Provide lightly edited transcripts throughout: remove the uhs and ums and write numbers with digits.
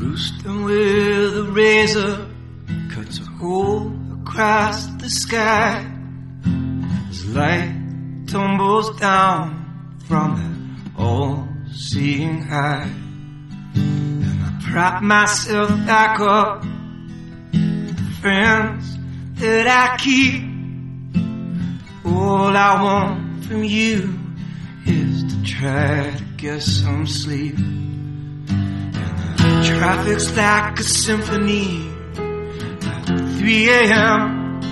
Roosting with a razor cuts a hole across the sky as light tumbles down from that all-seeing eye. And I prop myself back up, the friends that I keep. All I want from you is to try to get some sleep. And the traffic's like a symphony at 3 a.m.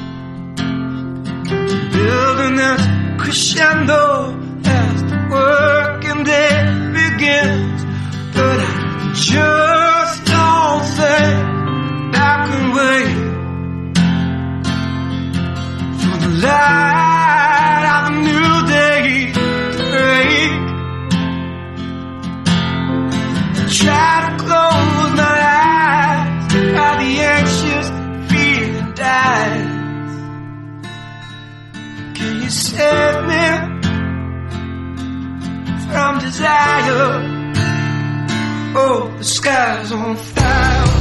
Building this crescendo as the working day begins. But I just don't think I can wait for the light of a new day to break. I try to close my eyes while the anxious feeling dies. Can you save me from desire? Oh, the sky's on fire.